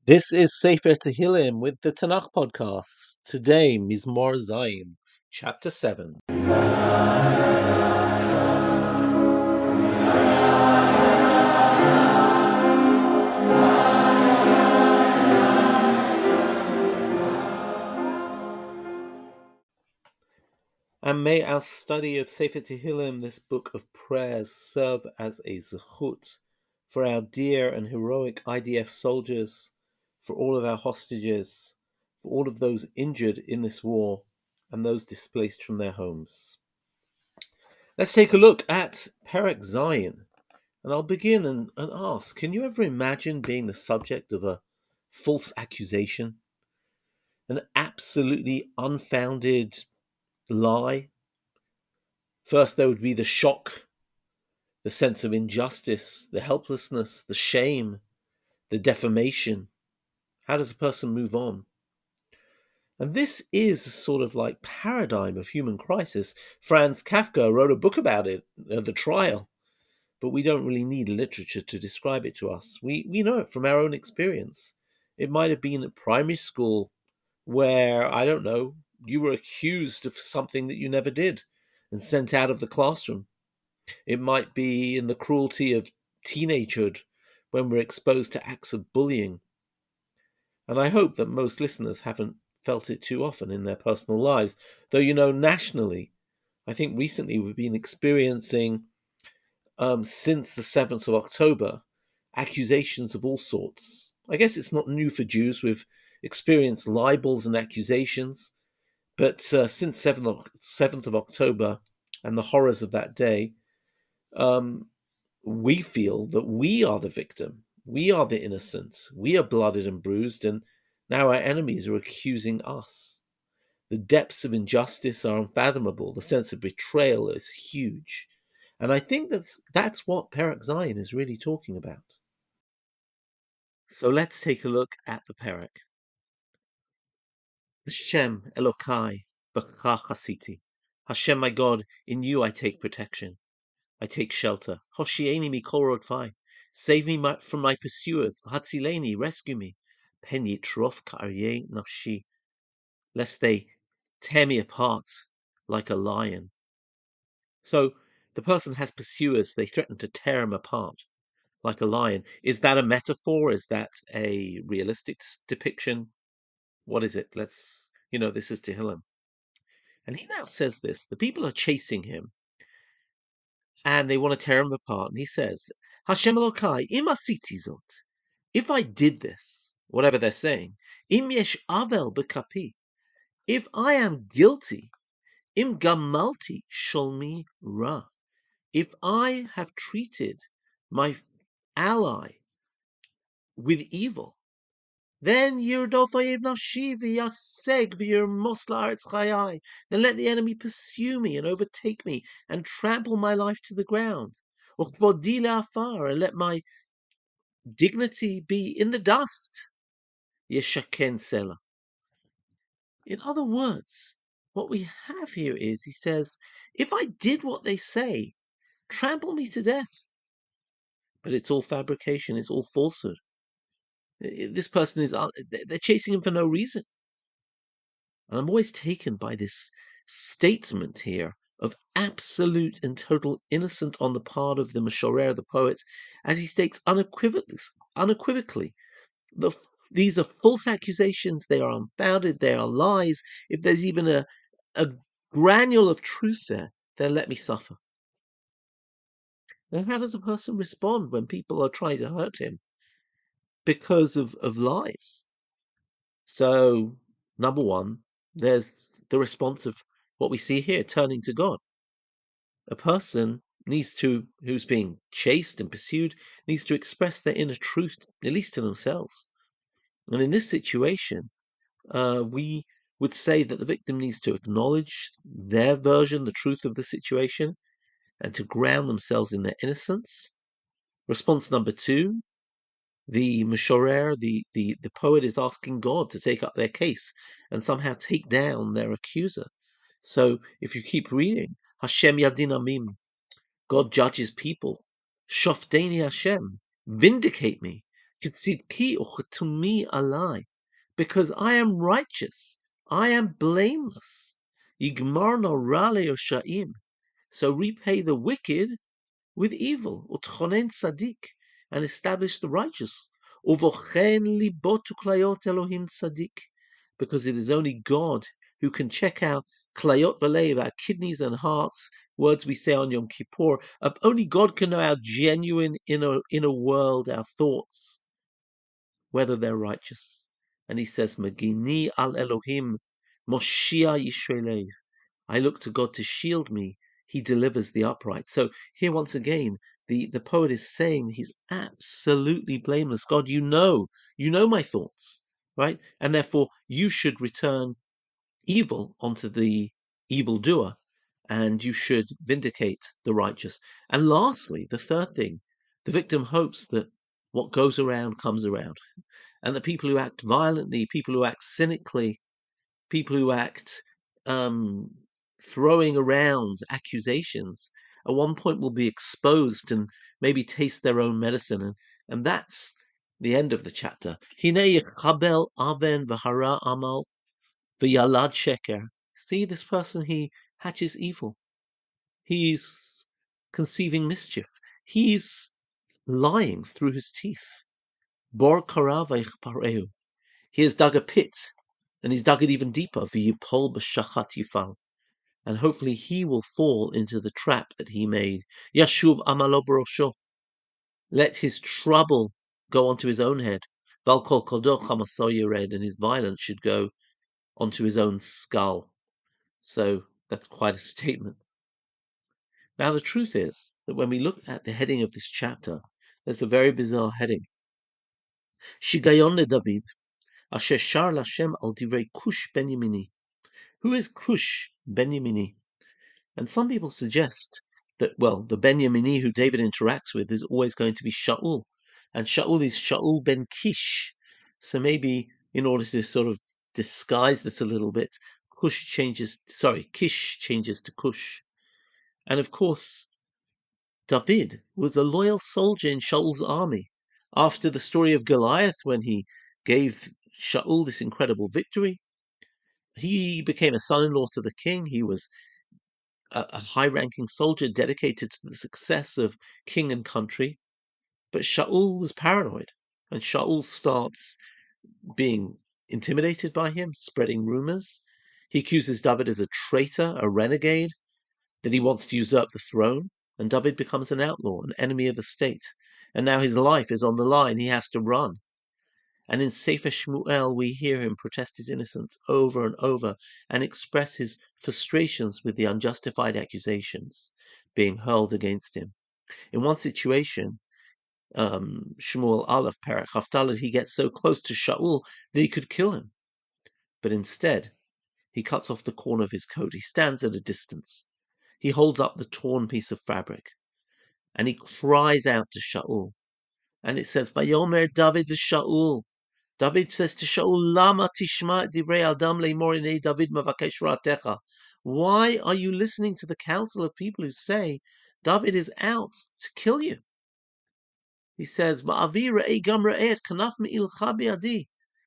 This is Sefer Tehillim with the Tanakh podcast. Today, Mizmor Zayin, chapter 7. And may our study of Sefer Tehillim, this book of prayers, serve as a zechut for our dear and heroic IDF soldiers, for all of our hostages, for all of those injured in this war, and those displaced from their homes. Let's take a look at Perek Zayin. And I'll begin and ask, can you ever imagine being the subject of a false accusation? An absolutely unfounded lie? First, there would be the shock, the sense of injustice, the helplessness, the shame, the defamation. How does a person move on? And this is a sort of like paradigm of human crisis. Franz Kafka wrote a book about it, The Trial, but we don't really need literature to describe it to us. We know it from our own experience. It might have been at primary school where, I don't know, you were accused of something that you never did and sent out of the classroom. It might be in the cruelty of teenagehood when we're exposed to acts of bullying. And I hope that most listeners haven't felt it too often in their personal lives. Though, nationally, I think recently we've been experiencing, since the 7th of October, accusations of all sorts. I guess it's not new for Jews. We've experienced libels and accusations. But since 7th of October and the horrors of that day, um, we feel that we are the victim. We are the innocent. We are blooded and bruised, and now our enemies are accusing us. The depths of injustice are unfathomable. The sense of betrayal is huge. And I think that's what Perek Zayin is really talking about. So let's take a look at the Perek. Hashem Elokai B'cha Chasiti. Hashem, my God, in you I take protection. I take shelter. Hoshieni mikol rodvai. Save me from my pursuers. Hatzileni, rescue me. Pen yitrof ka'aryeh nafshi. Lest they tear me apart like a lion. So the person has pursuers. They threaten to tear him apart like a lion. Is that a metaphor? Is that a realistic depiction? What is it? This is Tehillim. And he now says this. The people are chasing him and they want to tear him apart. And he says, Hashem Elokai, im asiti zot. If I did this, whatever they're saying, im yesh avel bekapi. If I am guilty, im gamalti sholmi ra. If I have treated my ally with evil, then yirdof oyev nafshi v'yaseg v'yirmos la'aretz chayai. Then let the enemy pursue me and overtake me and trample my life to the ground. Ukvodi le'afar, and let my dignity be in the dust. Yeshaken selah. In other words, what we have here is, he says, if I did what they say, trample me to death. But it's all fabrication, it's all falsehood. This person they're chasing him for no reason. And I'm always taken by this statement here of absolute and total innocence on the part of the Meshorer, the poet, as he states unequivocally, these are false accusations, they are unfounded, they are lies. If there's even a granule of truth there, then let me suffer. Now, how does a person respond when people are trying to hurt him because of lies? So, number one, there's the response of what we see here, turning to God. A person who's being chased and pursued, needs to express their inner truth, at least to themselves. And in this situation, we would say that the victim needs to acknowledge their version, the truth of the situation, and to ground themselves in their innocence. Response number two, the Meshorer, the poet, is asking God to take up their case and somehow take down their accuser. So if you keep reading, Hashem Yadin Amim, God judges people. Shofteni Hashem, vindicate me. K'tzidki u'chetumi alai, because I am righteous, I am blameless. Yigmarno rale Sha'im, so repay the wicked with evil, utchonen tzaddik, and establish the righteous. Uvochen libot uklayot Elohim tzaddik, because it is only God who can check out klayot v'leiv, our kidneys and hearts, words we say on Yom Kippur. Only God can know our genuine inner world, our thoughts, whether they're righteous. And he says, Magini al Elohim, Moshia Yisraelev. I look to God to shield me. He delivers the upright. So here once again, the poet is saying he's absolutely blameless. God, you know my thoughts, right? And therefore you should return evil onto the evildoer, and you should vindicate the righteous. And lastly, the third thing, the victim hopes that what goes around comes around, and that people who act violently, people who act cynically, people who act throwing around accusations, at one point will be exposed and maybe taste their own medicine. And that's the end of the chapter. Hine yechabel aven v'hara amal v'yalad sheker. See, this person, he hatches evil. He's conceiving mischief. He's lying through his teeth. Bor kara v'yichpareu. He has dug a pit, and he's dug it even deeper. V'yipol b'shachat yifal. And hopefully he will fall into the trap that he made. Yashuv amalo b'rosho. Let his trouble go onto his own head. Val kol kodo chamaso yered, and his violence should go onto his own skull. So that's quite a statement. Now the truth is that when we look at the heading of this chapter, there's a very bizarre heading. Shigayon le David, asher shar Lashem al divrei Kush ben Yemini. Who is Kush ben Yemini? And some people suggest that, well, the Ben Yemini who David interacts with is always going to be Shaul. And Shaul is Shaul ben Kish. So maybe in order to sort of disguise this a little bit, Kish changes to Kush. And of course, David was a loyal soldier in Shaul's army. After the story of Goliath, when he gave Shaul this incredible victory, he became a son-in-law to the king. He was a high-ranking soldier dedicated to the success of king and country. But Shaul was paranoid, and Shaul starts being intimidated by him, spreading rumors. He accuses David as a traitor, a renegade, that he wants to usurp the throne, and David becomes an outlaw, an enemy of the state. And now his life is on the line. He has to run. And in Sefer Shmuel, we hear him protest his innocence over and over and express his frustrations with the unjustified accusations being hurled against him. In one situation, Shmuel Aleph, Perek Haftalad, he gets so close to Shaul that he could kill him. But instead, he cuts off the corner of his coat. He stands at a distance. He holds up the torn piece of fabric, and he cries out to Shaul. And it says, Vayomer David Shaul. David says to Shaul, Lama tishma divrei adam leimor inei David mavakesh ra'atecha. Why are you listening to the counsel of people who say David is out to kill you? He says, Va'avi re'ei gam re'et kanaf me'ilcha bi'adi.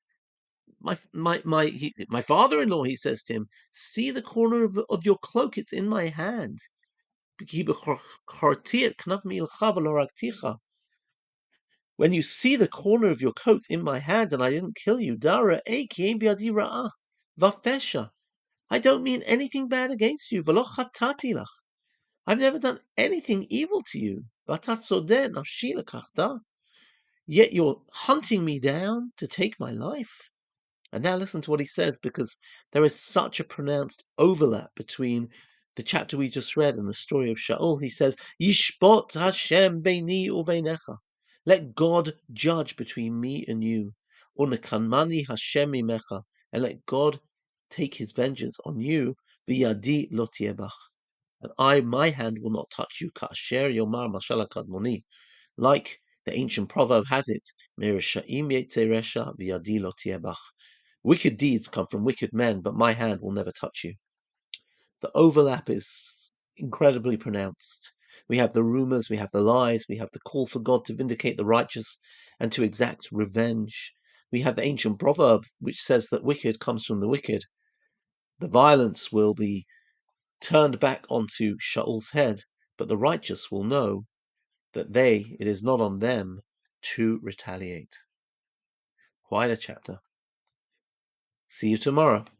My father-in-law, he says to him, see the corner of your cloak, it's in my hand. When you see the corner of your coat in my hand and I didn't kill you, Dara Vafesha. I don't mean anything bad against you. I've never done anything evil to you. Yet you're hunting me down to take my life. And now listen to what he says, because there is such a pronounced overlap between the chapter we just read and the story of Shaul. He says, Yishbot Hashem beini uveinecha. Let God judge between me and you. Unekanmani Hashem imecha. And let God take his vengeance on you. V'yadi lo tiebach. And my hand will not touch you. Ka'asher yomar mashal kadmoni. Like the ancient proverb has it, Meresha'im yetze resha v'yadi lo tiebach. Wicked deeds come from wicked men, but my hand will never touch you. The overlap is incredibly pronounced. We have the rumors, we have the lies, we have the call for God to vindicate the righteous and to exact revenge. We have the ancient proverb which says that wicked comes from the wicked. The violence will be turned back onto Shaul's head, but the righteous will know that it is not on them to retaliate. Quite a chapter. See you tomorrow.